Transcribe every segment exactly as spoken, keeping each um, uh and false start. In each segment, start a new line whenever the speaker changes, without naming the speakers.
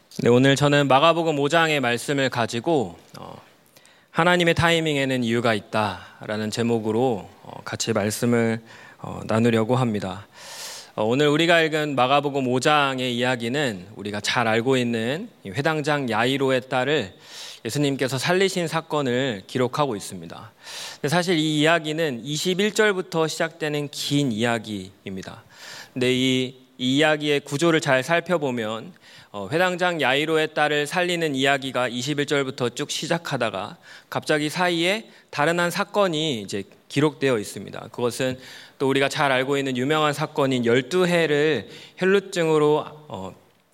네, 오늘 저는 마가복음 오 장의 말씀을 가지고 어, 하나님의 타이밍에는 이유가 있다라는 제목으로 어, 같이 말씀을 어, 나누려고 합니다. 어, 오늘 우리가 읽은 마가복음 오 장의 이야기는 우리가 잘 알고 있는 이 회당장 야이로의 딸을 예수님께서 살리신 사건을 기록하고 있습니다. 근데 사실 이 이야기는 이십일 절부터 시작되는 긴 이야기입니다. 근데 이, 이 이야기의 구조를 잘 살펴보면 어, 회당장 야이로의 딸을 살리는 이야기가 이십일 절부터 쭉 시작하다가 갑자기 사이에 다른 한 사건이 이제 기록되어 있습니다. 그것은 또 우리가 잘 알고 있는 유명한 사건인 열두 해를 혈루증으로 어,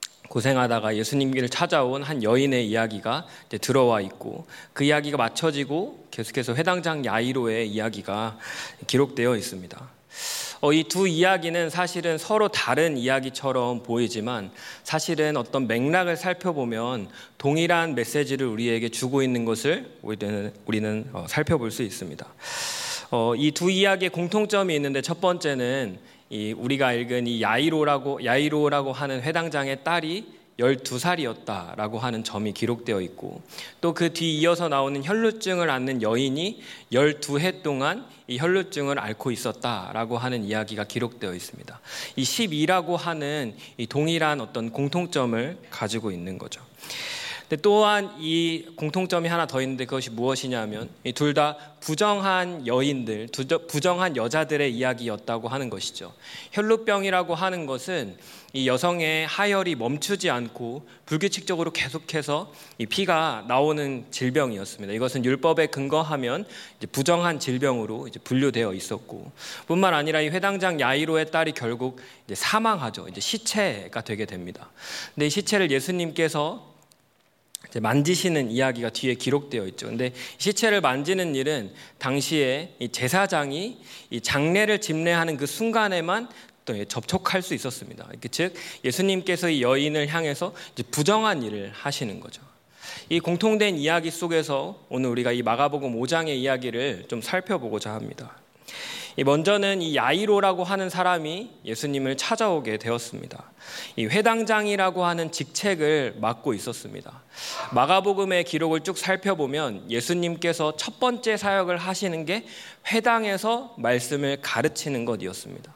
고생하다가 예수님을 찾아온 한 여인의 이야기가 이제 들어와 있고, 그 이야기가 맞춰지고 계속해서 회당장 야이로의 이야기가 기록되어 있습니다. 어, 이 두 이야기는 사실은 서로 다른 이야기처럼 보이지만 사실은 어떤 맥락을 살펴보면 동일한 메시지를 우리에게 주고 있는 것을 우리는, 우리는 어, 살펴볼 수 있습니다. 어, 이 두 이야기의 공통점이 있는데, 첫 번째는 이 우리가 읽은 이 야이로라고, 야이로라고 하는 회당장의 딸이 열두 살이었다라고 하는 점이 기록되어 있고, 또 그 뒤 이어서 나오는 혈루증을 앓는 여인이 열두 해 동안 이 혈루증을 앓고 있었다라고 하는 이야기가 기록되어 있습니다. 이 십이라고 하는 이 동일한 어떤 공통점을 가지고 있는 거죠. 근데 또한 이 공통점이 하나 더 있는데, 그것이 무엇이냐면 이 둘 다 부정한 여인들, 부정한 여자들의 이야기였다고 하는 것이죠. 혈루병이라고 하는 것은 이 여성의 하혈이 멈추지 않고 불규칙적으로 계속해서 이 피가 나오는 질병이었습니다. 이것은 율법에 근거하면 이제 부정한 질병으로 이제 분류되어 있었고, 뿐만 아니라 이 회당장 야이로의 딸이 결국 이제 사망하죠. 이제 시체가 되게 됩니다. 근데 이 시체를 예수님께서 이제 만지시는 이야기가 뒤에 기록되어 있죠. 근데 시체를 만지는 일은 당시에 이 제사장이 이 장례를 집례하는 그 순간에만 또 접촉할 수 있었습니다. 즉 예수님께서 이 여인을 향해서 이제 부정한 일을 하시는 거죠. 이 공통된 이야기 속에서 오늘 우리가 이 마가복음 오 장의 이야기를 좀 살펴보고자 합니다. 먼저는 이 야이로라고 하는 사람이 예수님을 찾아오게 되었습니다. 이 회당장이라고 하는 직책을 맡고 있었습니다. 마가복음의 기록을 쭉 살펴보면 예수님께서 첫 번째 사역을 하시는 게 회당에서 말씀을 가르치는 것이었습니다.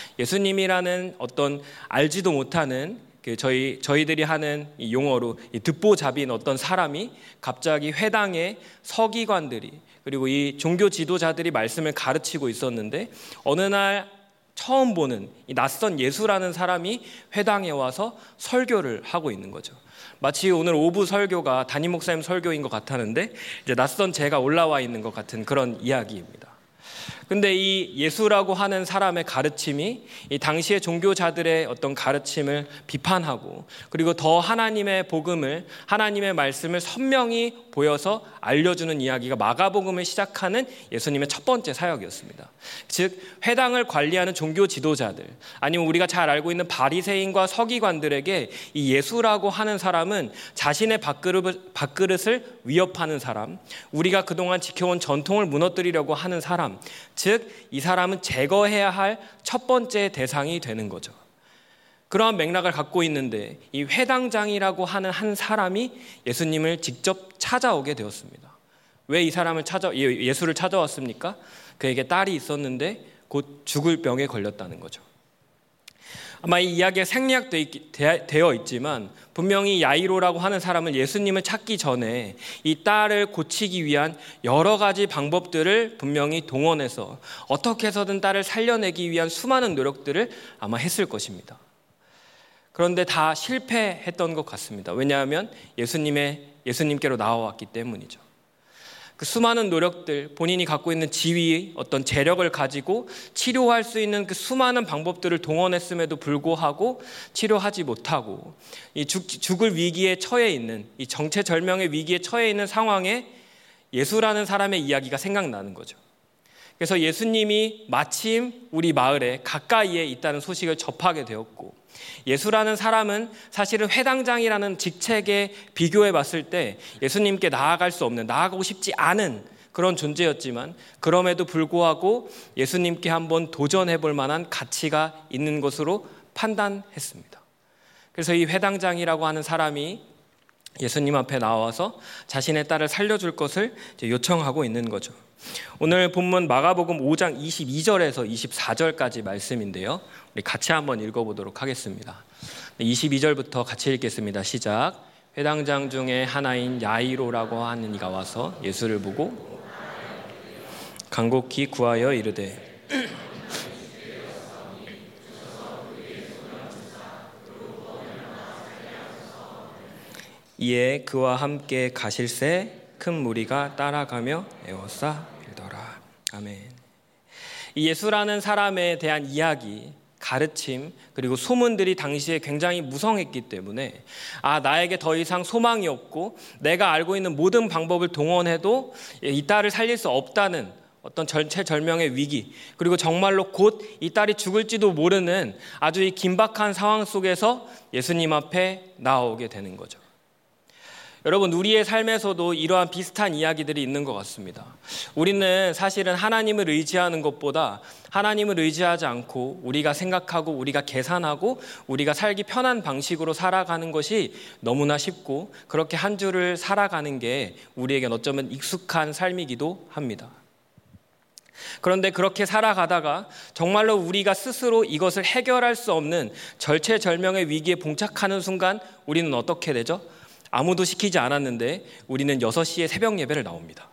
예수님이라는 어떤 알지도 못하는 그 저희 저희들이 하는 이 용어로 이 듣보잡인 어떤 사람이 갑자기 회당의 서기관들이, 그리고 이 종교 지도자들이 말씀을 가르치고 있었는데, 어느 날 처음 보는 이 낯선 예수라는 사람이 회당에 와서 설교를 하고 있는 거죠. 마치 오늘 오부 설교가 담임 목사님 설교인 것 같았는데 이제 낯선 제가 올라와 있는 것 같은 그런 이야기입니다. 근데 이 예수라고 하는 사람의 가르침이 이 당시의 종교자들의 어떤 가르침을 비판하고, 그리고 더 하나님의 복음을, 하나님의 말씀을 선명히 보여서 알려주는 이야기가 마가복음을 시작하는 예수님의 첫 번째 사역이었습니다. 즉 회당을 관리하는 종교 지도자들, 아니면 우리가 잘 알고 있는 바리새인과 서기관들에게 이 예수라고 하는 사람은 자신의 밥그릇, 밥그릇을 위협하는 사람, 우리가 그동안 지켜온 전통을 무너뜨리려고 하는 사람, 즉 이 사람은 제거해야 할 첫 번째 대상이 되는 거죠. 그러한 맥락을 갖고 있는데 이 회당장이라고 하는 한 사람이 예수님을 직접 찾아오게 되었습니다. 왜 이 사람을 찾아 예수를 찾아왔습니까? 그에게 딸이 있었는데 곧 죽을 병에 걸렸다는 거죠. 아마 이 이야기가 생략되어 있지만 분명히 야이로라고 하는 사람은 예수님을 찾기 전에 이 딸을 고치기 위한 여러 가지 방법들을 분명히 동원해서 어떻게 해서든 딸을 살려내기 위한 수많은 노력들을 아마 했을 것입니다. 그런데 다 실패했던 것 같습니다. 왜냐하면 예수님의, 예수님께로 나와왔기 때문이죠. 그 수많은 노력들, 본인이 갖고 있는 지위, 어떤 재력을 가지고 치료할 수 있는 그 수많은 방법들을 동원했음에도 불구하고 치료하지 못하고 이 죽, 죽을 위기에 처해 있는, 이 정체절명의 위기에 처해 있는 상황에 예수라는 사람의 이야기가 생각나는 거죠. 그래서 예수님이 마침 우리 마을에 가까이에 있다는 소식을 접하게 되었고, 예수라는 사람은 사실은 회당장이라는 직책에 비교해 봤을 때 예수님께 나아갈 수 없는, 나아가고 싶지 않은 그런 존재였지만, 그럼에도 불구하고 예수님께 한번 도전해 볼 만한 가치가 있는 것으로 판단했습니다. 그래서 이 회당장이라고 하는 사람이 예수님 앞에 나와서 자신의 딸을 살려줄 것을 요청하고 있는 거죠. 오늘 본문 마가복음 오 장 이십이 절에서 이십사 절까지 말씀인데요. 우리 같이 한번 읽어보도록 하겠습니다. 이십이 절부터 같이 읽겠습니다. 시작. 회당장 중에 하나인 야이로라고 하는 이가 와서 예수를 보고 간곡히 구하여 이르되 이에 그와 함께 가실새 큰 무리가 따라가며 애워싸 빌더라. 아멘. 이 예수라는 사람에 대한 이야기, 가르침, 그리고 소문들이 당시에 굉장히 무성했기 때문에 아 나에게 더 이상 소망이 없고 내가 알고 있는 모든 방법을 동원해도 이 딸을 살릴 수 없다는 어떤 절체절명의 위기, 그리고 정말로 곧 이 딸이 죽을지도 모르는 아주 이 긴박한 상황 속에서 예수님 앞에 나오게 되는 거죠. 여러분, 우리의 삶에서도 이러한 비슷한 이야기들이 있는 것 같습니다. 우리는 사실은 하나님을 의지하는 것보다 하나님을 의지하지 않고 우리가 생각하고 우리가 계산하고 우리가 살기 편한 방식으로 살아가는 것이 너무나 쉽고 그렇게 한 주를 살아가는 게 우리에겐 어쩌면 익숙한 삶이기도 합니다. 그런데 그렇게 살아가다가 정말로 우리가 스스로 이것을 해결할 수 없는 절체절명의 위기에 봉착하는 순간 우리는 어떻게 되죠? 아무도 시키지 않았는데 우리는 여섯 시에 새벽 예배를 나옵니다.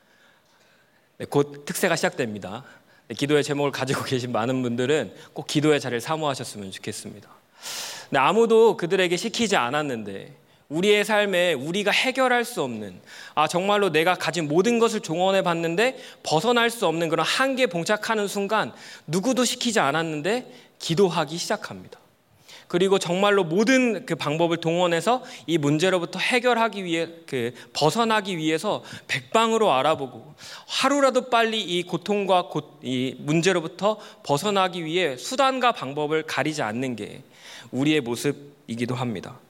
네, 곧 특세가 시작됩니다. 네, 기도의 제목을 가지고 계신 많은 분들은 꼭 기도의 자리를 사모하셨으면 좋겠습니다. 네, 아무도 그들에게 시키지 않았는데 우리의 삶에 우리가 해결할 수 없는, 아 정말로 내가 가진 모든 것을 종원해 봤는데 벗어날 수 없는 그런 한계에 봉착하는 순간 누구도 시키지 않았는데 기도하기 시작합니다. 그리고 정말로 모든 그 방법을 동원해서 이 문제로부터 해결하기 위해, 그 벗어나기 위해서 백방으로 알아보고 하루라도 빨리 이 고통과 고, 이 문제로부터 벗어나기 위해 수단과 방법을 가리지 않는 게 우리의 모습이기도 합니다.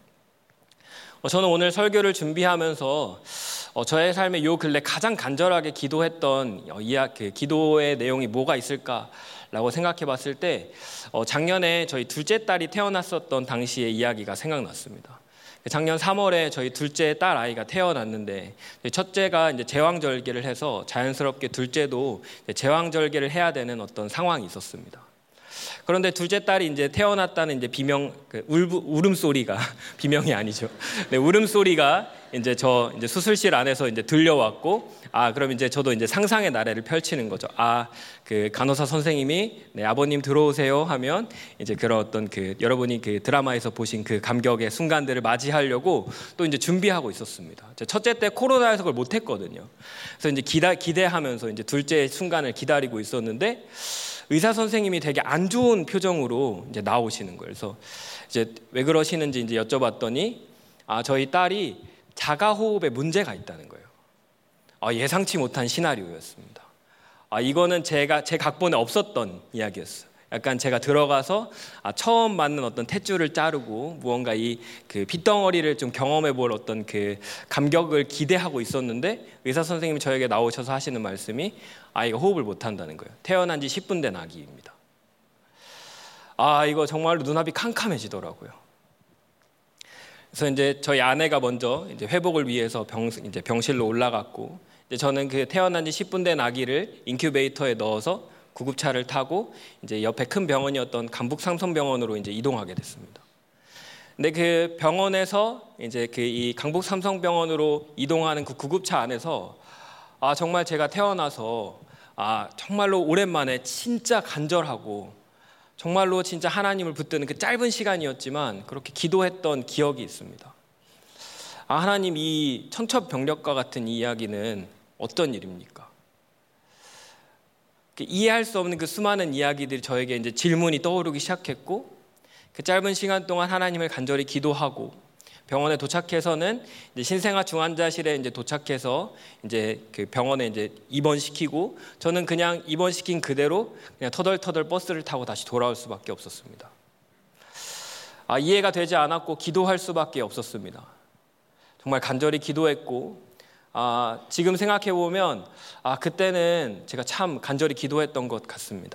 저는 오늘 설교를 준비하면서 저의 삶에 요 근래 가장 간절하게 기도했던 이야, 그 기도의 내용이 뭐가 있을까? 라고 생각해 봤을 때 어, 작년에 저희 둘째 딸이 태어났었던 당시의 이야기가 생각났습니다. 작년 삼월에 저희 둘째 딸 아이가 태어났는데 첫째가 이제 제왕절개를 해서 자연스럽게 둘째도 제왕절개를 해야 되는 어떤 상황이 있었습니다. 그런데 둘째 딸이 이제 태어났다는 이제 비명, 그 울부, 울음소리가 비명이 아니죠. 네, 울음소리가 이제 저 이제 수술실 안에서 이제 들려왔고, 아, 그럼 이제 저도 이제 상상의 나래를 펼치는 거죠. 아, 그 간호사 선생님이 네, 아버님 들어오세요 하면 이제 그런 어떤 그 여러분이 그 드라마에서 보신 그 감격의 순간들을 맞이하려고 또 이제 준비하고 있었습니다. 첫째 때 코로나에서 그걸 못 했거든요. 그래서 이제 기다, 기대하면서 이제 둘째 순간을 기다리고 있었는데 의사 선생님이 되게 안 좋은 표정으로 이제 나오시는 거예요. 그래서 이제 왜 그러시는지 이제 여쭤봤더니 아, 저희 딸이 자가 호흡에 문제가 있다는 거예요. 아, 예상치 못한 시나리오였습니다. 아, 이거는 제가 제 각본에 없었던 이야기였어요. 약간 제가 들어가서 아, 처음 맞는 어떤 탯줄을 자르고 무언가 이 그 핏덩어리를 좀 경험해 볼 어떤 그 감격을 기대하고 있었는데 의사 선생님이 저에게 나오셔서 하시는 말씀이 아이가 호흡을 못 한다는 거예요. 태어난 지 십 분 된 아기입니다. 아, 이거 정말로 눈앞이 캄캄해지더라고요. 그래서 이제 저희 아내가 먼저 이제 회복을 위해서 병, 이제 병실로 올라갔고, 이제 저는 그 태어난 지 십 분 된 아기를 인큐베이터에 넣어서 구급차를 타고 이제 옆에 큰 병원이었던 강북삼성병원으로 이제 이동하게 됐습니다. 근데 그 병원에서 이제 그 이 강북삼성병원으로 이동하는 그 구급차 안에서 아, 정말 제가 태어나서 아, 정말로 오랜만에 진짜 간절하고 정말로 진짜 하나님을 붙드는 그 짧은 시간이었지만 그렇게 기도했던 기억이 있습니다. 아, 하나님, 이 천처병력과 같은 이 이야기는 어떤 일입니까? 이해할 수 없는 그 수많은 이야기들이 저에게 이제 질문이 떠오르기 시작했고, 그 짧은 시간 동안 하나님을 간절히 기도하고 병원에 도착해서는 이제 신생아 중환자실에 이제 도착해서 이제 그 병원에 이제 입원시키고 저는 그냥 입원시킨 그대로 그냥 터덜터덜 버스를 타고 다시 돌아올 수밖에 없었습니다. 아, 이해가 되지 않았고 기도할 수밖에 없었습니다. 정말 간절히 기도했고, 아, 지금 생각해 보면 아, 그때는 제가 참 간절히 기도했던 것 같습니다.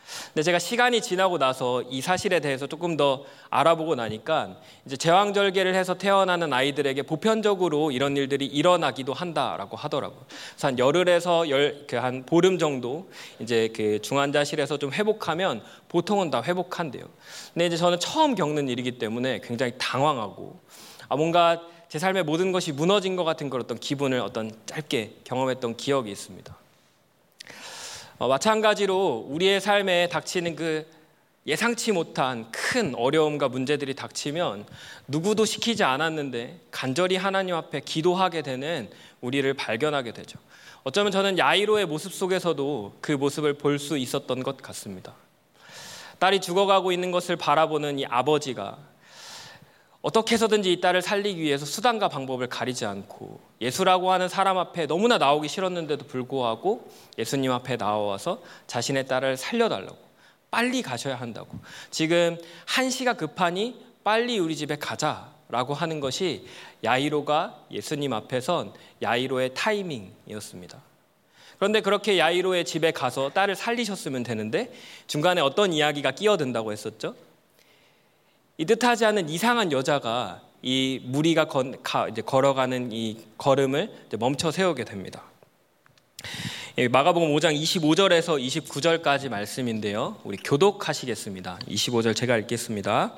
근데 제가 시간이 지나고 나서 이 사실에 대해서 조금 더 알아보고 나니까 이제 제왕절개를 해서 태어나는 아이들에게 보편적으로 이런 일들이 일어나기도 한다라고 하더라고요. 그래서 한 열흘에서 열, 그 한 보름 정도 이제 그 중환자실에서 좀 회복하면 보통은 다 회복한대요. 근데 이제 저는 처음 겪는 일이기 때문에 굉장히 당황하고 아 뭔가 제 삶의 모든 것이 무너진 것 같은 그런 어떤 기분을 어떤 짧게 경험했던 기억이 있습니다. 어, 마찬가지로 우리의 삶에 닥치는 그 예상치 못한 큰 어려움과 문제들이 닥치면 누구도 시키지 않았는데 간절히 하나님 앞에 기도하게 되는 우리를 발견하게 되죠. 어쩌면 저는 야이로의 모습 속에서도 그 모습을 볼 수 있었던 것 같습니다. 딸이 죽어가고 있는 것을 바라보는 이 아버지가 어떻게 해서든지 이 딸을 살리기 위해서 수단과 방법을 가리지 않고 예수라고 하는 사람 앞에 너무나 나오기 싫었는데도 불구하고 예수님 앞에 나와서 자신의 딸을 살려달라고, 빨리 가셔야 한다고, 지금 한시가 급하니 빨리 우리 집에 가자라고 하는 것이 야이로가 예수님 앞에 선 야이로의 타이밍이었습니다. 그런데 그렇게 야이로의 집에 가서 딸을 살리셨으면 되는데 중간에 어떤 이야기가 끼어든다고 했었죠? 이 뜻하지 않은 이상한 여자가 이 무리가 건, 가, 이제 걸어가는 이 걸음을 이제 멈춰 세우게 됩니다. 마가복음 오 장 이십오 절에서 이십구 절까지 말씀인데요. 우리 교독하시겠습니다. 이십오 절 제가 읽겠습니다.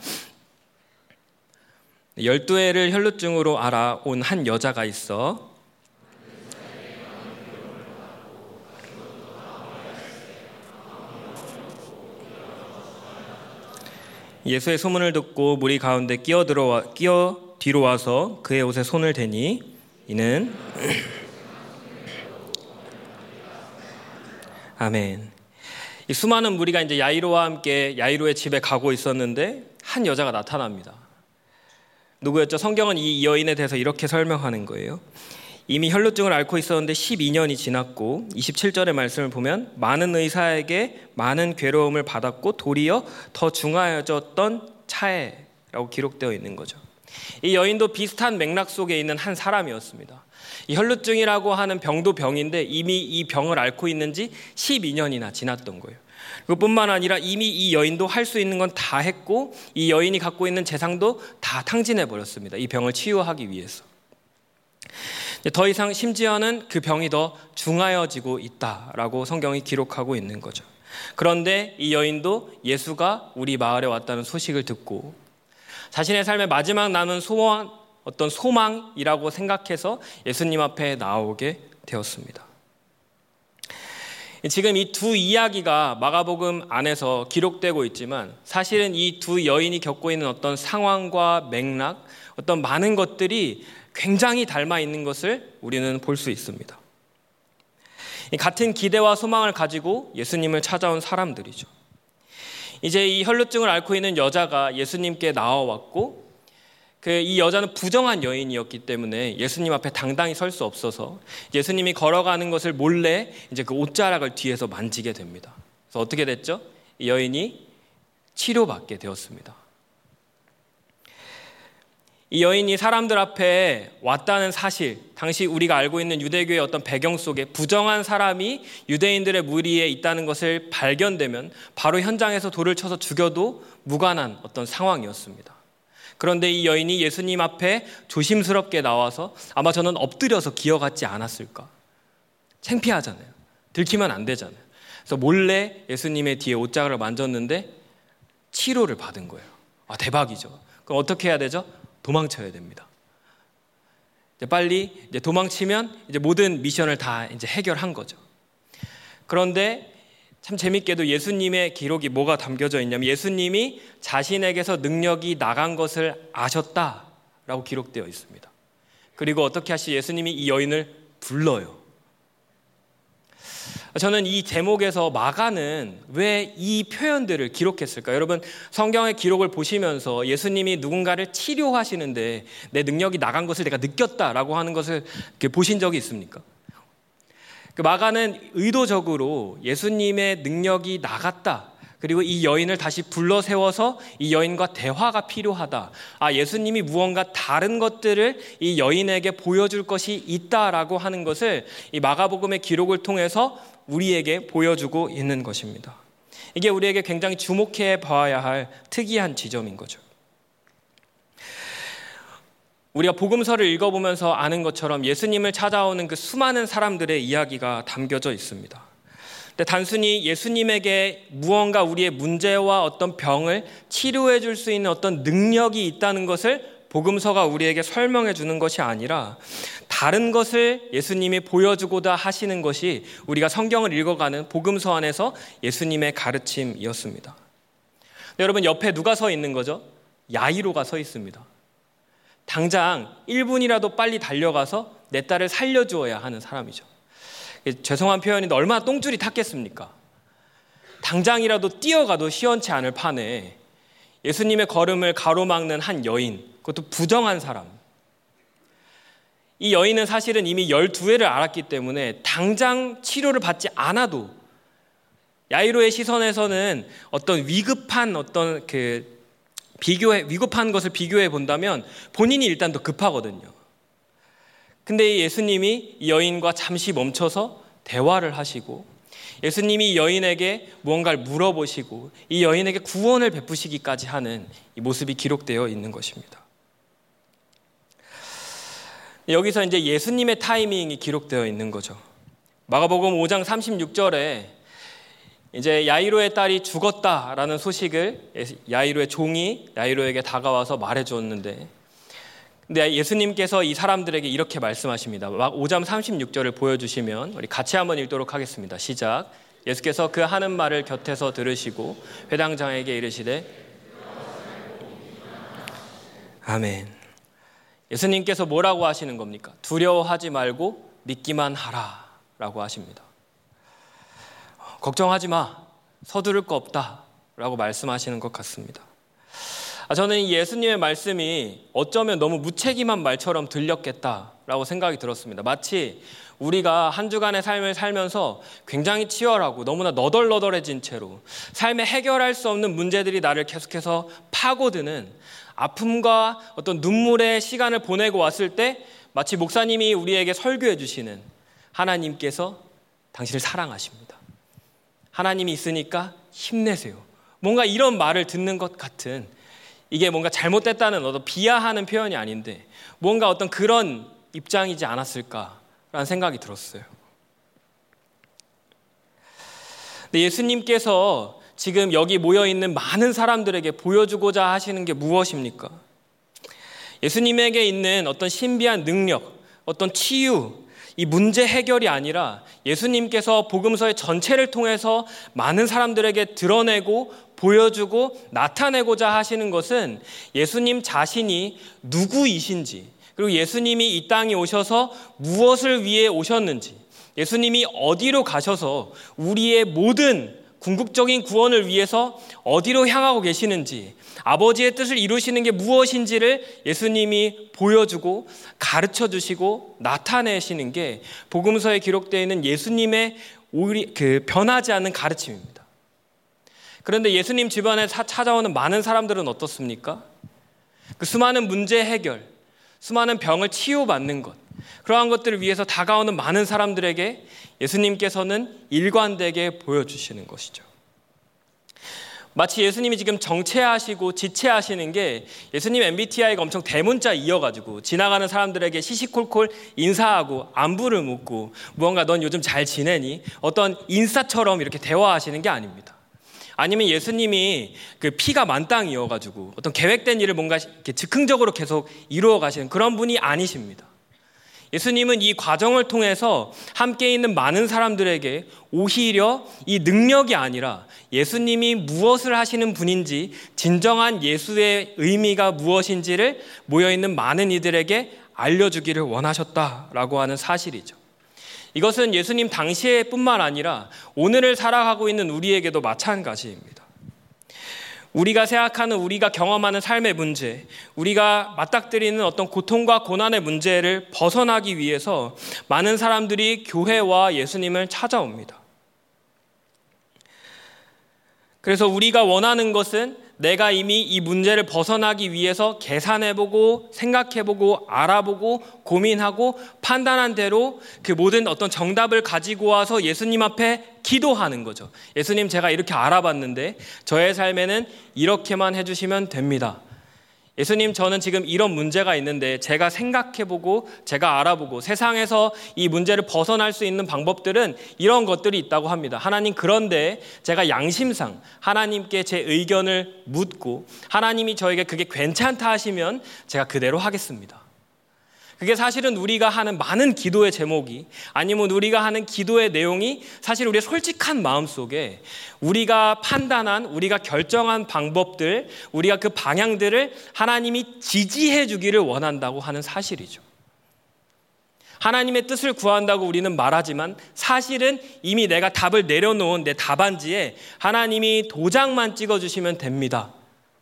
열두 해를 혈루증으로 알아온 한 여자가 있어 예수의 소문을 듣고 무리 가운데 끼어 들어와 끼어 뒤로 와서 그의 옷에 손을 대니 이는 아멘. 이 수많은 무리가 이제 야이로와 함께 야이로의 집에 가고 있었는데 한 여자가 나타납니다. 누구였죠? 성경은 이 여인에 대해서 이렇게 설명하는 거예요. 이미 혈루증을 앓고 있었는데 십이 년이 지났고 이십칠 절의 말씀을 보면 많은 의사에게 많은 괴로움을 받았고 도리어 더 중하여졌던 차에라고 기록되어 있는 거죠. 이 여인도 비슷한 맥락 속에 있는 한 사람이었습니다. 이 혈루증이라고 하는 병도 병인데 이미 이 병을 앓고 있는 지 십이 년이나 지났던 거예요. 그뿐만 아니라 이미 이 여인도 할 수 있는 건 다 했고 이 여인이 갖고 있는 재산도 다 탕진해 버렸습니다. 이 병을 치유하기 위해서. 더 이상 심지어는 그 병이 더 중하여지고 있다라고 성경이 기록하고 있는 거죠. 그런데 이 여인도 예수가 우리 마을에 왔다는 소식을 듣고 자신의 삶의 마지막 남은 소망, 어떤 소망이라고 생각해서 예수님 앞에 나오게 되었습니다. 지금 이 두 이야기가 마가복음 안에서 기록되고 있지만 사실은 이 두 여인이 겪고 있는 어떤 상황과 맥락, 어떤 많은 것들이 굉장히 닮아 있는 것을 우리는 볼 수 있습니다. 같은 기대와 소망을 가지고 예수님을 찾아온 사람들이죠. 이제 이 혈루증을 앓고 있는 여자가 예수님께 나와왔고 그 이 여자는 부정한 여인이었기 때문에 예수님 앞에 당당히 설 수 없어서 예수님이 걸어가는 것을 몰래 이제 그 옷자락을 뒤에서 만지게 됩니다. 그래서 어떻게 됐죠? 이 여인이 치료받게 되었습니다. 이 여인이 사람들 앞에 왔다는 사실, 당시 우리가 알고 있는 유대교의 어떤 배경 속에 부정한 사람이 유대인들의 무리에 있다는 것을 발견되면 바로 현장에서 돌을 쳐서 죽여도 무관한 어떤 상황이었습니다. 그런데 이 여인이 예수님 앞에 조심스럽게 나와서 아마 저는 엎드려서 기어갔지 않았을까. 창피하잖아요. 들키면 안 되잖아요. 그래서 몰래 예수님의 뒤에 옷자락을 만졌는데 치료를 받은 거예요. 아, 대박이죠. 그럼 어떻게 해야 되죠? 도망쳐야 됩니다. 이제 빨리 이제 도망치면 이제 모든 미션을 다 이제 해결한 거죠. 그런데 참 재밌게도 예수님의 기록이 뭐가 담겨져 있냐면 예수님이 자신에게서 능력이 나간 것을 아셨다라고 기록되어 있습니다. 그리고 어떻게 하시? 예수님이 이 여인을 불러요. 저는 이 제목에서 마가는 왜 이 표현들을 기록했을까? 여러분 성경의 기록을 보시면서 예수님이 누군가를 치료하시는데 내 능력이 나간 것을 내가 느꼈다라고 하는 것을 보신 적이 있습니까? 그 마가는 의도적으로 예수님의 능력이 나갔다. 그리고 이 여인을 다시 불러 세워서 이 여인과 대화가 필요하다. 아, 예수님이 무언가 다른 것들을 이 여인에게 보여줄 것이 있다라고 하는 것을 이 마가복음의 기록을 통해서 우리에게 보여주고 있는 것입니다. 이게 우리에게 굉장히 주목해 봐야 할 특이한 지점인 거죠. 우리가 복음서를 읽어보면서 아는 것처럼 예수님을 찾아오는 그 수많은 사람들의 이야기가 담겨져 있습니다. 근데 단순히 예수님에게 무언가 우리의 문제와 어떤 병을 치료해 줄 수 있는 어떤 능력이 있다는 것을 복음서가 우리에게 설명해 주는 것이 아니라 다른 것을 예수님이 보여주고자 하시는 것이 우리가 성경을 읽어가는 복음서 안에서 예수님의 가르침이었습니다. 여러분, 옆에 누가 서 있는 거죠? 야이로가 서 있습니다. 당장 일 분이라도 빨리 달려가서 내 딸을 살려주어야 하는 사람이죠. 죄송한 표현인데 얼마나 똥줄이 탔겠습니까? 당장이라도 뛰어가도 시원치 않을 판에 예수님의 걸음을 가로막는 한 여인, 그것도 부정한 사람. 이 여인은 사실은 이미 열두 회를 알았기 때문에 당장 치료를 받지 않아도 야이로의 시선에서는 어떤 위급한 어떤 그 비교해 위급한 것을 비교해 본다면 본인이 일단 더 급하거든요. 근데 예수님이 이 여인과 잠시 멈춰서 대화를 하시고 예수님이 이 여인에게 무언가를 물어보시고 이 여인에게 구원을 베푸시기까지 하는 이 모습이 기록되어 있는 것입니다. 여기서 이제 예수님의 타이밍이 기록되어 있는 거죠. 마가복음 오 장 삼십육 절에 이제 야이로의 딸이 죽었다라는 소식을 야이로의 종이 야이로에게 다가와서 말해주었는데, 근데 예수님께서 이 사람들에게 이렇게 말씀하십니다. 오 장 삼십육 절을 보여주시면 우리 같이 한번 읽도록 하겠습니다. 시작. 예수께서 그 하는 말을 곁에서 들으시고 회당장에게 이르시되 아멘. 예수님께서 뭐라고 하시는 겁니까? 두려워하지 말고 믿기만 하라 라고 하십니다. 걱정하지 마, 서두를 거 없다 라고 말씀하시는 것 같습니다. 저는 이 예수님의 말씀이 어쩌면 너무 무책임한 말처럼 들렸겠다라고 생각이 들었습니다. 마치 우리가 한 주간의 삶을 살면서 굉장히 치열하고 너무나 너덜너덜해진 채로 삶에 해결할 수 없는 문제들이 나를 계속해서 파고드는 아픔과 어떤 눈물의 시간을 보내고 왔을 때 마치 목사님이 우리에게 설교해 주시는 하나님께서 당신을 사랑하십니다. 하나님이 있으니까 힘내세요. 뭔가 이런 말을 듣는 것 같은, 이게 뭔가 잘못됐다는 어떤 비하하는 표현이 아닌데 뭔가 어떤 그런 입장이지 않았을까라는 생각이 들었어요. 근데 예수님께서 지금 여기 모여있는 많은 사람들에게 보여주고자 하시는 게 무엇입니까? 예수님에게 있는 어떤 신비한 능력, 어떤 치유, 이 문제 해결이 아니라 예수님께서 복음서의 전체를 통해서 많은 사람들에게 드러내고 보여주고 나타내고자 하시는 것은 예수님 자신이 누구이신지, 그리고 예수님이 이 땅에 오셔서 무엇을 위해 오셨는지, 예수님이 어디로 가셔서 우리의 모든 궁극적인 구원을 위해서 어디로 향하고 계시는지, 아버지의 뜻을 이루시는 게 무엇인지를 예수님이 보여주고 가르쳐 주시고 나타내시는 게 복음서에 기록되어 있는 예수님의 그 변하지 않는 가르침입니다. 그런데 예수님 주변에 찾아오는 많은 사람들은 어떻습니까? 그 수많은 문제 해결, 수많은 병을 치유받는 것, 그러한 것들을 위해서 다가오는 많은 사람들에게 예수님께서는 일관되게 보여주시는 것이죠. 마치 예수님이 지금 정체하시고 지체하시는 게 예수님 엠비티아이가 엄청 대문자 이어가지고 지나가는 사람들에게 시시콜콜 인사하고 안부를 묻고 무언가 넌 요즘 잘 지내니? 어떤 인싸처럼 이렇게 대화하시는 게 아닙니다. 아니면 예수님이 그 피가 만땅이어가지고 어떤 계획된 일을 뭔가 이렇게 즉흥적으로 계속 이루어 가시는 그런 분이 아니십니다. 예수님은 이 과정을 통해서 함께 있는 많은 사람들에게 오히려 이 능력이 아니라 예수님이 무엇을 하시는 분인지, 진정한 예수의 의미가 무엇인지를 모여있는 많은 이들에게 알려주기를 원하셨다라고 하는 사실이죠. 이것은 예수님 당시에 뿐만 아니라 오늘을 살아가고 있는 우리에게도 마찬가지입니다. 우리가 생각하는, 우리가 경험하는 삶의 문제, 우리가 맞닥뜨리는 어떤 고통과 고난의 문제를 벗어나기 위해서 많은 사람들이 교회와 예수님을 찾아옵니다. 그래서 우리가 원하는 것은 내가 이미 이 문제를 벗어나기 위해서 계산해보고 생각해보고 알아보고 고민하고 판단한 대로 그 모든 어떤 정답을 가지고 와서 예수님 앞에 기도하는 거죠. 예수님, 제가 이렇게 알아봤는데 저의 삶에는 이렇게만 해주시면 됩니다. 예수님, 저는 지금 이런 문제가 있는데 제가 생각해보고 제가 알아보고 세상에서 이 문제를 벗어날 수 있는 방법들은 이런 것들이 있다고 합니다. 하나님, 그런데 제가 양심상 하나님께 제 의견을 묻고 하나님이 저에게 그게 괜찮다 하시면 제가 그대로 하겠습니다. 그게 사실은 우리가 하는 많은 기도의 제목이, 아니면 우리가 하는 기도의 내용이 사실 우리의 솔직한 마음속에 우리가 판단한, 우리가 결정한 방법들, 우리가 그 방향들을 하나님이 지지해 주기를 원한다고 하는 사실이죠. 하나님의 뜻을 구한다고 우리는 말하지만 사실은 이미 내가 답을 내려놓은 내 답안지에 하나님이 도장만 찍어주시면 됩니다.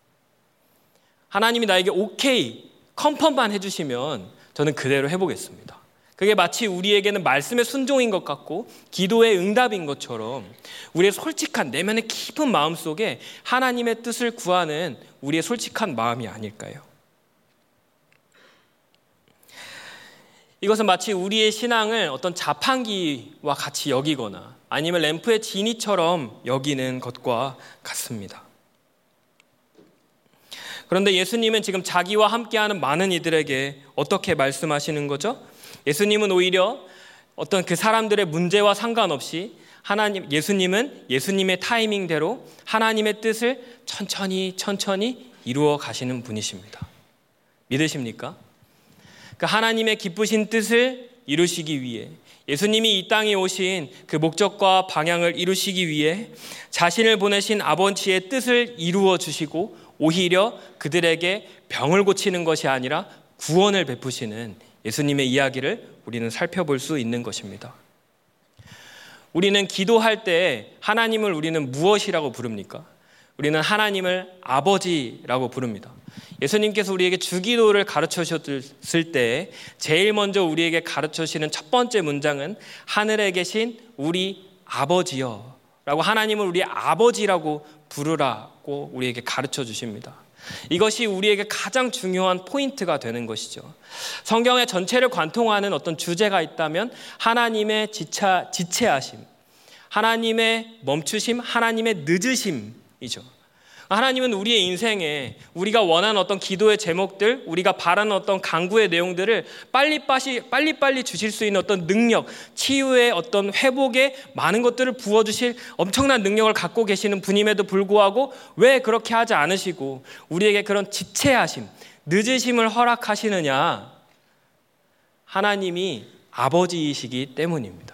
하나님이 나에게 오케이, 컨펌만 해주시면 저는 그대로 해보겠습니다. 그게 마치 우리에게는 말씀의 순종인 것 같고 기도의 응답인 것처럼 우리의 솔직한 내면의 깊은 마음 속에 하나님의 뜻을 구하는 우리의 솔직한 마음이 아닐까요? 이것은 마치 우리의 신앙을 어떤 자판기와 같이 여기거나 아니면 램프의 진이처럼 여기는 것과 같습니다. 그런데 예수님은 지금 자기와 함께하는 많은 이들에게 어떻게 말씀하시는 거죠? 예수님은 오히려 어떤 그 사람들의 문제와 상관없이 하나님, 예수님은 예수님의 타이밍대로 하나님의 뜻을 천천히 천천히 이루어 가시는 분이십니다. 믿으십니까? 그 하나님의 기쁘신 뜻을 이루시기 위해, 예수님이 이 땅에 오신 그 목적과 방향을 이루시기 위해 자신을 보내신 아버지의 뜻을 이루어 주시고 오히려 그들에게 병을 고치는 것이 아니라 구원을 베푸시는 예수님의 이야기를 우리는 살펴볼 수 있는 것입니다. 우리는 기도할 때 하나님을 우리는 무엇이라고 부릅니까? 우리는 하나님을 아버지라고 부릅니다. 예수님께서 우리에게 주기도를 가르쳐 주셨을 때 제일 먼저 우리에게 가르쳐 주시는 첫 번째 문장은 하늘에 계신 우리 아버지여 라고, 하나님을 우리 아버지라고 부르라고 우리에게 가르쳐 주십니다. 이것이 우리에게 가장 중요한 포인트가 되는 것이죠. 성경의 전체를 관통하는 어떤 주제가 있다면 하나님의 지차, 지체하심, 하나님의 멈추심, 하나님의 늦으심이죠. 하나님은 우리의 인생에 우리가 원하는 어떤 기도의 제목들, 우리가 바라는 어떤 간구의 내용들을 빨리빨리, 빨리빨리 주실 수 있는 어떤 능력, 치유의 어떤 회복에 많은 것들을 부어주실 엄청난 능력을 갖고 계시는 분임에도 불구하고 왜 그렇게 하지 않으시고 우리에게 그런 지체하심, 늦으심을 허락하시느냐? 하나님이 아버지이시기 때문입니다.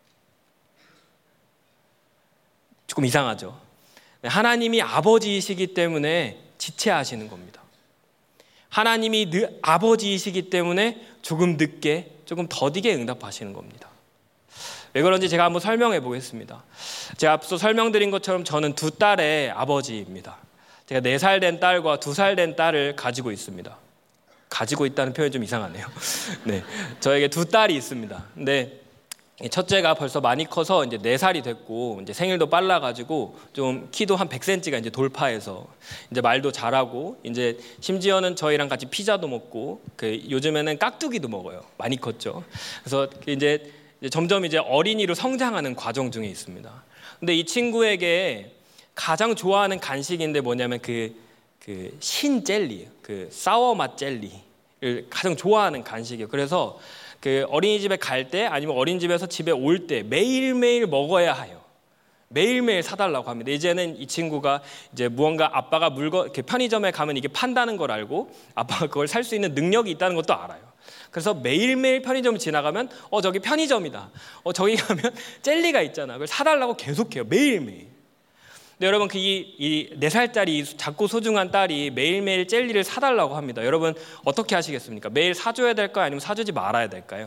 조금 이상하죠? 하나님이 아버지이시기 때문에 지체하시는 겁니다. 하나님이 느, 아버지이시기 때문에 조금 늦게, 조금 더디게 응답하시는 겁니다. 왜 그런지 제가 한번 설명해 보겠습니다. 제가 앞서 설명드린 것처럼 저는 두 딸의 아버지입니다. 제가 네 살 된 딸과 두 살 된 딸을 가지고 있습니다. 가지고 있다는 표현이 좀 이상하네요. 네, 저에게 두 딸이 있습니다. 근데 첫째가 벌써 많이 커서 이제 네 살이 됐고 이제 생일도 빨라가지고 좀 키도 한 백 센티미터가 이제 돌파해서 이제 말도 잘하고 이제 심지어는 저희랑 같이 피자도 먹고 그 요즘에는 깍두기도 먹어요. 많이 컸죠. 그래서 이제 점점 이제 어린이로 성장하는 과정 중에 있습니다. 근데 이 친구에게 가장 좋아하는 간식인데 뭐냐면 그 그 신 젤리, 그 사워 맛 젤리를 가장 좋아하는 간식이에요. 그래서 그 어린이집에 갈 때 아니면 어린이집에서 집에 올 때 매일매일 먹어야 해요. 매일매일 사달라고 합니다. 이제는 이 친구가 이제 무언가 아빠가 물건, 편의점에 가면 이게 판다는 걸 알고 아빠가 그걸 살 수 있는 능력이 있다는 것도 알아요. 그래서 매일매일 편의점 지나가면 어 저기 편의점이다. 어 저기 가면 젤리가 있잖아. 그걸 사달라고 계속해요. 매일매일. 근데 여러분 그 이 네 살짜리 작고 소중한 딸이 매일매일 젤리를 사달라고 합니다. 여러분 어떻게 하시겠습니까? 매일 사줘야 될까요? 아니면 사주지 말아야 될까요?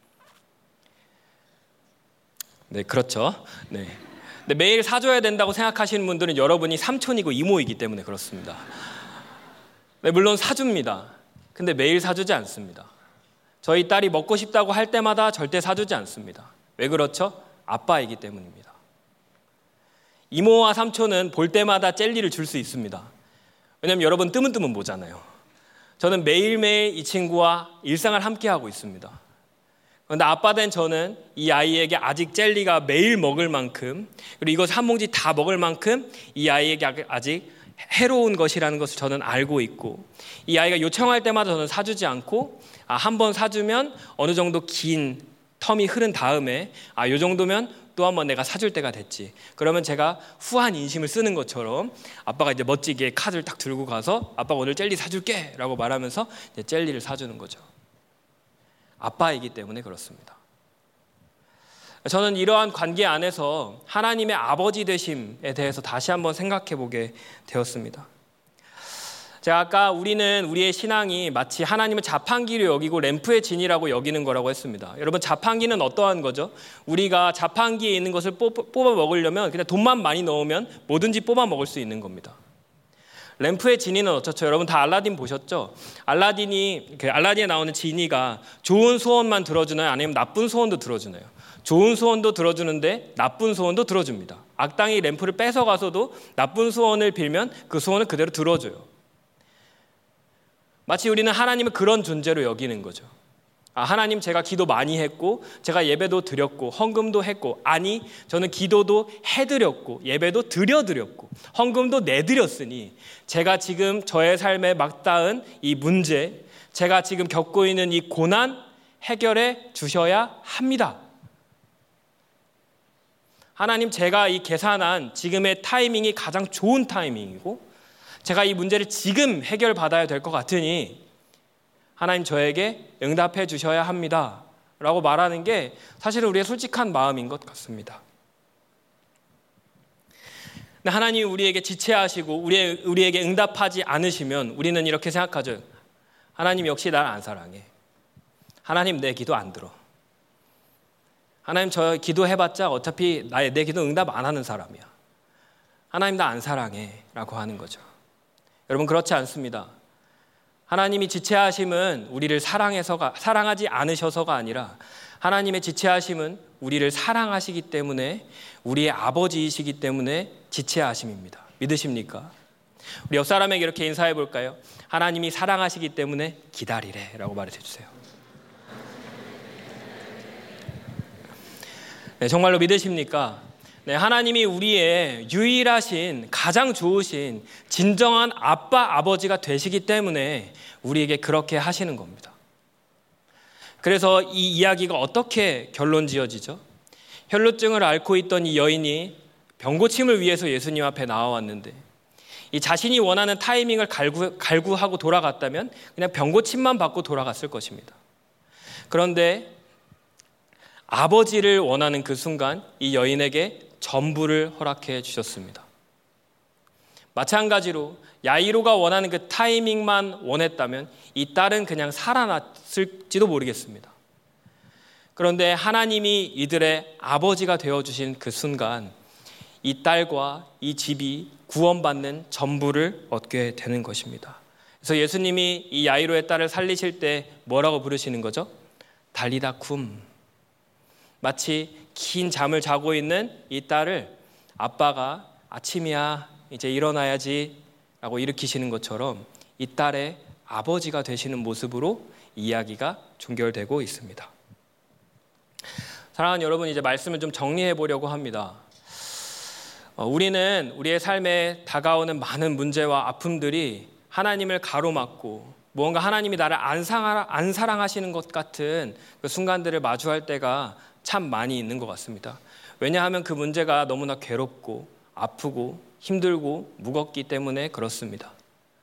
네, 그렇죠. 네. 근데 매일 사줘야 된다고 생각하시는 분들은 여러분이 삼촌이고 이모이기 때문에 그렇습니다. 네, 물론 사줍니다. 근데 매일 사주지 않습니다. 저희 딸이 먹고 싶다고 할 때마다 절대 사주지 않습니다. 왜 그렇죠? 아빠이기 때문입니다. 이모와 삼촌은 볼 때마다 젤리를 줄 수 있습니다. 왜냐하면 여러분 뜨문뜨문 보잖아요. 저는 매일매일 이 친구와 일상을 함께하고 있습니다. 그런데 아빠 된 저는 이 아이에게 아직 젤리가 매일 먹을 만큼, 그리고 이것 한 봉지 다 먹을 만큼 이 아이에게 아직 해로운 것이라는 것을 저는 알고 있고, 이 아이가 요청할 때마다 저는 사주지 않고, 아, 한 번 사주면 어느 정도 긴 텀이 흐른 다음에 아, 요 정도면 또 한 번 내가 사줄 때가 됐지. 그러면 제가 후한 인심을 쓰는 것처럼 아빠가 이제 멋지게 카드를 딱 들고 가서 아빠가 오늘 젤리 사줄게 라고 말하면서 이제 젤리를 사주는 거죠. 아빠이기 때문에 그렇습니다. 저는 이러한 관계 안에서 하나님의 아버지 되심에 대해서 다시 한번 생각해 보게 되었습니다. 제가 아까 우리는 우리의 신앙이 마치 하나님을 자판기로 여기고 램프의 진이라고 여기는 거라고 했습니다. 여러분, 자판기는 어떠한 거죠? 우리가 자판기에 있는 것을 뽑아 먹으려면 그냥 돈만 많이 넣으면 뭐든지 뽑아 먹을 수 있는 겁니다. 램프의 지니는 어떻죠? 여러분 다 알라딘 보셨죠? 알라딘이, 그 알라딘에 나오는 지니가 좋은 소원만 들어주나요? 아니면 나쁜 소원도 들어주나요? 좋은 소원도 들어주는데 나쁜 소원도 들어줍니다. 악당이 램프를 뺏어가서도 나쁜 소원을 빌면 그 소원을 그대로 들어줘요. 마치 우리는 하나님을 그런 존재로 여기는 거죠. 아, 하나님, 제가 기도 많이 했고 제가 예배도 드렸고 헌금도 했고, 아니 저는 기도도 해드렸고 예배도 드려드렸고 헌금도 내드렸으니 제가 지금 저의 삶에 막닿은 이 문제, 제가 지금 겪고 있는 이 고난 해결해 주셔야 합니다. 하나님, 제가 이 계산한 지금의 타이밍이 가장 좋은 타이밍이고 제가 이 문제를 지금 해결받아야 될 것 같으니 하나님, 저에게 응답해 주셔야 합니다 라고 말하는 게 사실은 우리의 솔직한 마음인 것 같습니다. 근데 하나님이 우리에게 지체하시고 우리, 우리에게 응답하지 않으시면 우리는 이렇게 생각하죠. 하나님 역시 날 안 사랑해. 하나님, 내 기도 안 들어. 하나님, 저 기도해봤자 어차피 나의, 내 기도 응답 안 하는 사람이야. 하나님, 나 안 사랑해 라고 하는 거죠. 여러분, 그렇지 않습니다. 하나님이 지체하심은 우리를 사랑해서가, 사랑하지 않으셔서가 아니라 하나님의 지체하심은 우리를 사랑하시기 때문에, 우리의 아버지이시기 때문에 지체하심입니다. 믿으십니까? 우리 옆 사람에게 이렇게 인사해 볼까요? 하나님이 사랑하시기 때문에 기다리래 라고 말해 주세요. 네, 정말로 믿으십니까? 네, 하나님이 우리의 유일하신, 가장 좋으신 진정한 아빠, 아버지가 되시기 때문에 우리에게 그렇게 하시는 겁니다. 그래서 이 이야기가 어떻게 결론 지어지죠? 혈루증을 앓고 있던 이 여인이 병고침을 위해서 예수님 앞에 나와왔는데, 이 자신이 원하는 타이밍을 갈구, 갈구하고 돌아갔다면 그냥 병고침만 받고 돌아갔을 것입니다. 그런데 아버지를 원하는 그 순간 이 여인에게 전부를 허락해 주셨습니다. 마찬가지로 야이로가 원하는 그 타이밍만 원했다면 이 딸은 그냥 살아났을지도 모르겠습니다. 그런데 하나님이 이들의 아버지가 되어주신 그 순간 이 딸과 이 집이 구원받는 전부를 얻게 되는 것입니다. 그래서 예수님이 이 야이로의 딸을 살리실 때 뭐라고 부르시는 거죠? 달리다 쿰. 마치 긴 잠을 자고 있는 이 딸을 아빠가 아침이야 이제 일어나야지 라고 일으키시는 것처럼 이 딸의 아버지가 되시는 모습으로 이야기가 종결되고 있습니다. 사랑하는 여러분, 이제 말씀을 좀 정리해 보려고 합니다. 어, 우리는 우리의 삶에 다가오는 많은 문제와 아픔들이 하나님을 가로막고 무언가 하나님이 나를 안, 상하, 안 사랑하시는 것 같은 그 순간들을 마주할 때가 참 많이 있는 것 같습니다. 왜냐하면 그 문제가 너무나 괴롭고 아프고 힘들고 무겁기 때문에 그렇습니다.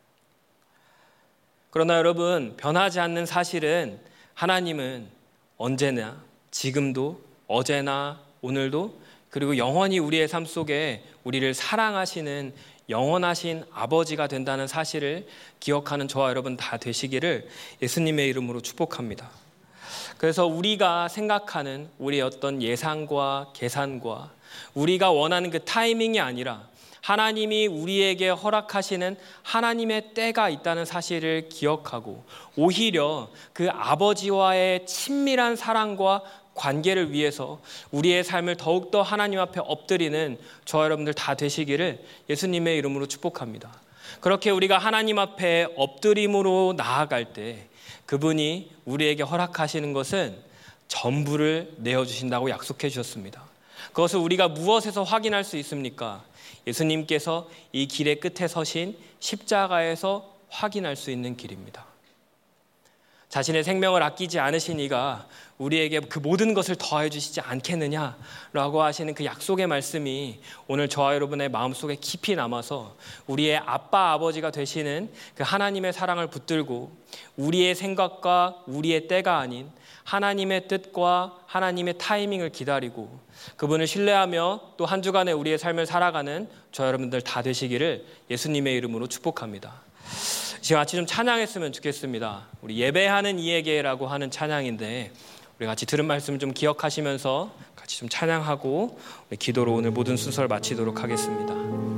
그러나 여러분, 변하지 않는 사실은 하나님은 언제나, 지금도, 어제나, 오늘도, 그리고 영원히 우리의 삶 속에 우리를 사랑하시는 영원하신 아버지가 된다는 사실을 기억하는 저와 여러분 다 되시기를 예수님의 이름으로 축복합니다. 그래서 우리가 생각하는 우리의 어떤 예상과 계산과 우리가 원하는 그 타이밍이 아니라 하나님이 우리에게 허락하시는 하나님의 때가 있다는 사실을 기억하고 오히려 그 아버지와의 친밀한 사랑과 관계를 위해서 우리의 삶을 더욱더 하나님 앞에 엎드리는 저와 여러분들 다 되시기를 예수님의 이름으로 축복합니다. 그렇게 우리가 하나님 앞에 엎드림으로 나아갈 때 그분이 우리에게 허락하시는 것은 전부를 내어주신다고 약속해 주셨습니다. 그것을 우리가 무엇에서 확인할 수 있습니까? 예수님께서 이 길의 끝에 서신 십자가에서 확인할 수 있는 길입니다. 자신의 생명을 아끼지 않으신 이가 우리에게 그 모든 것을 더해 주시지 않겠느냐라고 하시는 그 약속의 말씀이 오늘 저와 여러분의 마음속에 깊이 남아서 우리의 아빠 아버지가 되시는 그 하나님의 사랑을 붙들고 우리의 생각과 우리의 때가 아닌 하나님의 뜻과 하나님의 타이밍을 기다리고 그분을 신뢰하며 또 한 주간의 우리의 삶을 살아가는 저 여러분들 다 되시기를 예수님의 이름으로 축복합니다. 지금 같이 좀 찬양했으면 좋겠습니다. 우리 예배하는 이에게라고 하는 찬양인데 우리 같이 들은 말씀 좀 기억하시면서 같이 좀 찬양하고 우리 기도로 오늘 모든 순서를 마치도록 하겠습니다.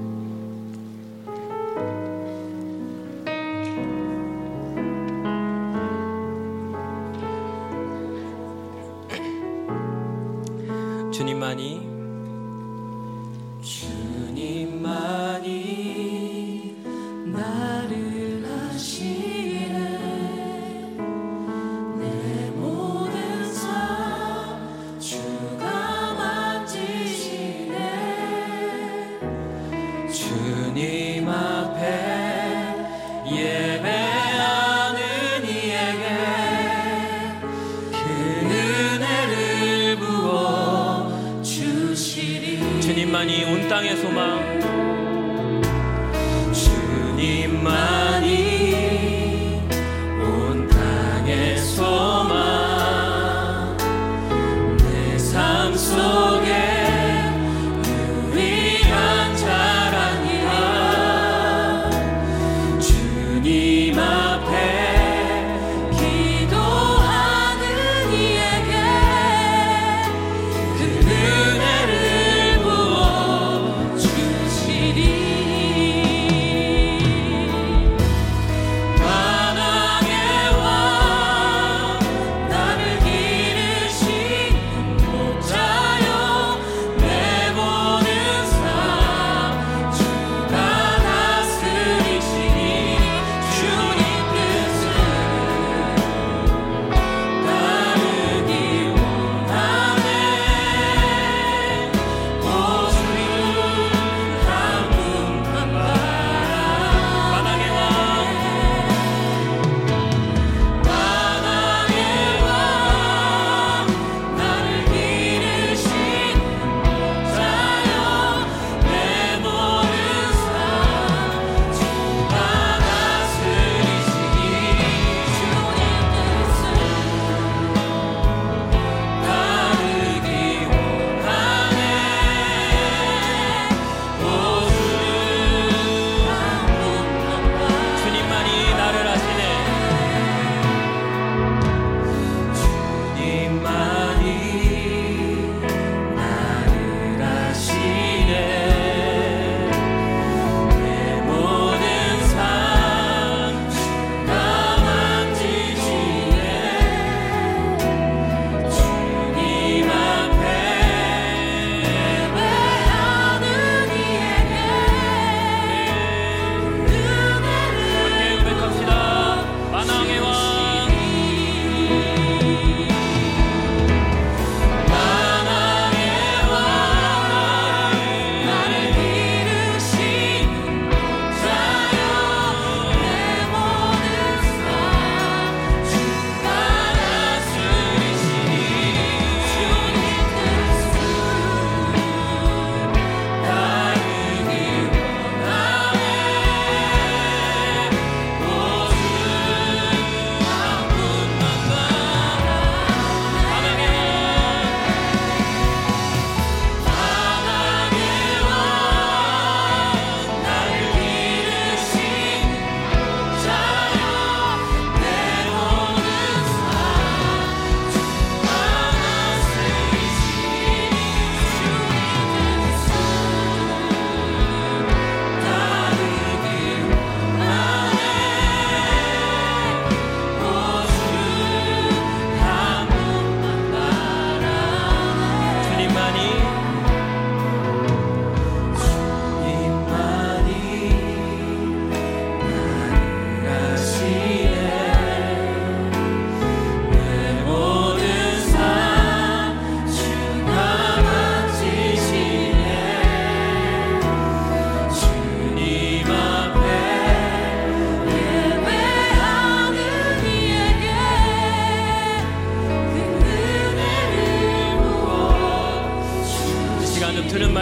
주님만이 주님만이 나를 아시네. 내 모든 삶 주가 만지시네. 주님 앞에 예배하는 이에게 그 은혜를 부어 주시리. 주님만이 온 땅의 소망, 주님만이 온 땅의 소망, 내 삶 속에 유일한 자랑이라. 주님 앞에 기도하는 이에게 그 은혜를 부어 주시리.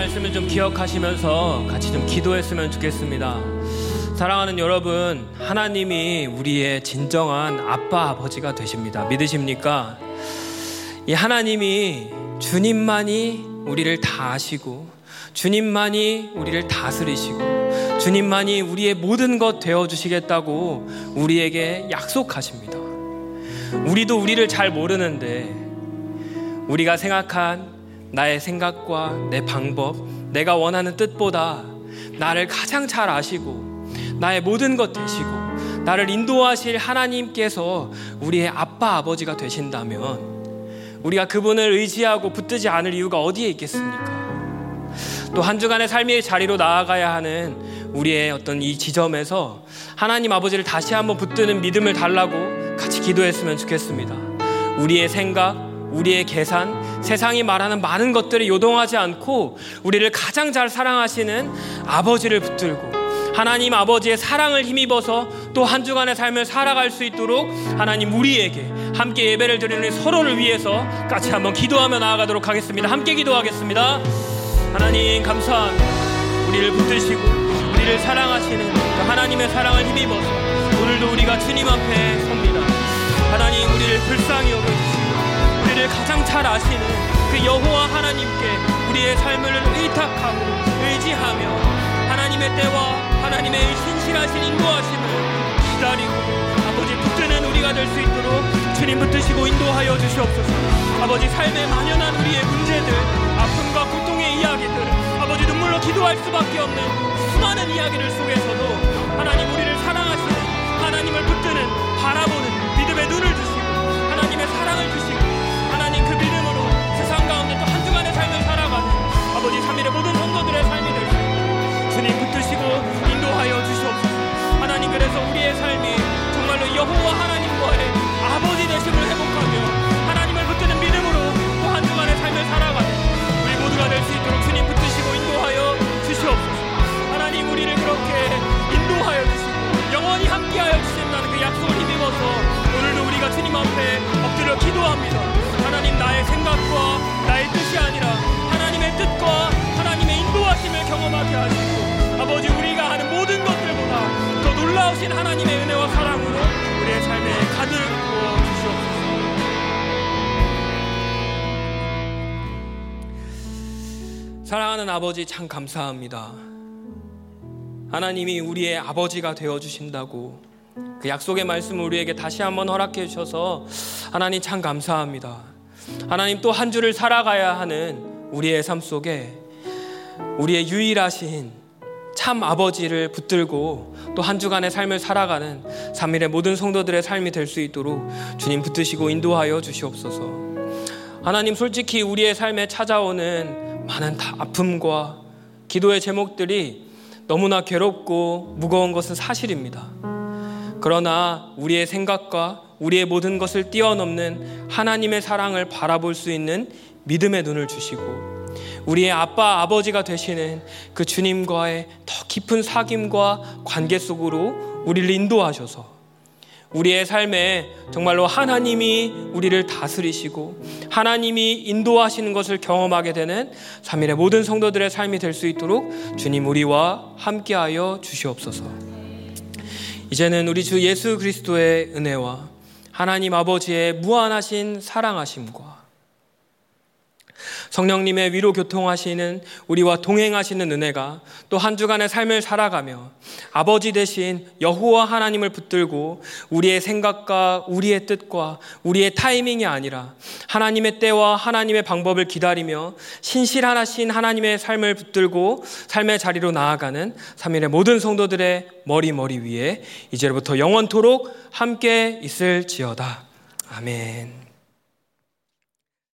말씀을 좀 기억하시면서 같이 좀 기도했으면 좋겠습니다. 사랑하는 여러분, 하나님이 우리의 진정한 아빠 아버지가 되십니다. 믿으십니까? 이 하나님이 주님만이 우리를 다 아시고 주님만이 우리를 다스리시고 주님만이 우리의 모든 것 되어주시겠다고 우리에게 약속하십니다. 우리도 우리를 잘 모르는데 우리가 생각한 나의 생각과 내 방법, 내가 원하는 뜻보다 나를 가장 잘 아시고 나의 모든 것 되시고 나를 인도하실 하나님께서 우리의 아빠 아버지가 되신다면 우리가 그분을 의지하고 붙들지 않을 이유가 어디에 있겠습니까? 또 한 주간의 삶의 자리로 나아가야 하는 우리의 어떤 이 지점에서 하나님 아버지를 다시 한번 붙드는 믿음을 달라고 같이 기도했으면 좋겠습니다. 우리의 생각, 우리의 계산, 세상이 말하는 많은 것들에 요동하지 않고 우리를 가장 잘 사랑하시는 아버지를 붙들고 하나님 아버지의 사랑을 힘입어서 또 한 주간의 삶을 살아갈 수 있도록 하나님 우리에게 함께 예배를 드리는 서로를 위해서 같이 한번 기도하며 나아가도록 하겠습니다. 함께 기도하겠습니다. 하나님 감사합니다. 우리를 붙드시고 우리를 사랑하시는 그 하나님의 사랑을 힘입어서 오늘도 우리가 주님 앞에 섭니다. 하나님 우리를 불쌍히 여겨주시고 우리를 가장 잘 아시는 그 여호와 하나님께 우리의 삶을 의탁하고 의지하며 하나님의 때와 하나님의 신실하신 인도하심을 기다리고 아버지 붙드는 우리가 될 수 있도록 주님 붙드시고 인도하여 주시옵소서. 아버지 삶에 만연한 우리의 문제들, 아픔과 고통의 이야기들, 아버지 눈물로 기도할 수밖에 없는 수많은 이야기들 속에서도 하나님 우리를 사랑하시는 하나님을 붙드는 바라보는 믿음의 눈을 주시고 하나님의 사랑을 주시고 하나님 그 믿음으로 세상 가운데 또 한 주간의 삶을 살아가는 아버지 삼일의 모든 성도들의 삶이 될 수 있도록 주님 붙드시고 인도하여 주시옵소서. 하나님 그래서 우리의 삶이 정말로 여호와 하나님과의 아버지 되심을 회복하며 하나님을 붙드는 믿음으로 또 한 주간의 삶을 살아가는 우리 모두가 될 수 있도록 주님 붙드시고 인도하여 주시옵소서. 하나님 우리를 그렇게 인도하여 주시고 영원히 함께하여 주신다는 그 약속을 힘입어서 오늘도 우리가 주님 앞에 엎드려 기도합니다. 하나님 나의 생각과 나의 뜻이 아니라 하나님의 뜻과 하나님의 인도하심을 경험하게 하시고 아버지 우리가 하는 모든 것들보다 더 놀라우신 하나님의 은혜와 사랑으로 우리의 삶에 가득 부어 주시옵소서. 사랑하는 아버지 참 감사합니다. 하나님이 우리의 아버지가 되어주신다고 그 약속의 말씀을 우리에게 다시 한번 허락해 주셔서 하나님 참 감사합니다. 하나님 또 한 주를 살아가야 하는 우리의 삶 속에 우리의 유일하신 참 아버지를 붙들고 또 한 주간의 삶을 살아가는 삼일의 모든 성도들의 삶이 될 수 있도록 주님 붙드시고 인도하여 주시옵소서. 하나님 솔직히 우리의 삶에 찾아오는 많은 아픔과 기도의 제목들이 너무나 괴롭고 무거운 것은 사실입니다. 그러나 우리의 생각과 우리의 모든 것을 뛰어넘는 하나님의 사랑을 바라볼 수 있는 믿음의 눈을 주시고 우리의 아빠 아버지가 되시는 그 주님과의 더 깊은 사귐과 관계 속으로 우리를 인도하셔서 우리의 삶에 정말로 하나님이 우리를 다스리시고 하나님이 인도하시는 것을 경험하게 되는 삼일의 모든 성도들의 삶이 될 수 있도록 주님 우리와 함께하여 주시옵소서. 이제는 우리 주 예수 그리스도의 은혜와 하나님 아버지의 무한하신 사랑하심과 성령님의 위로 교통하시는 우리와 동행하시는 은혜가 또 한 주간의 삶을 살아가며 아버지 되신 여호와 하나님을 붙들고 우리의 생각과 우리의 뜻과 우리의 타이밍이 아니라 하나님의 때와 하나님의 방법을 기다리며 신실하신 하나님의 삶을 붙들고 삶의 자리로 나아가는 삼일의 모든 성도들의 머리 머리 위에 이제부터 영원토록 함께 있을지어다. 아멘.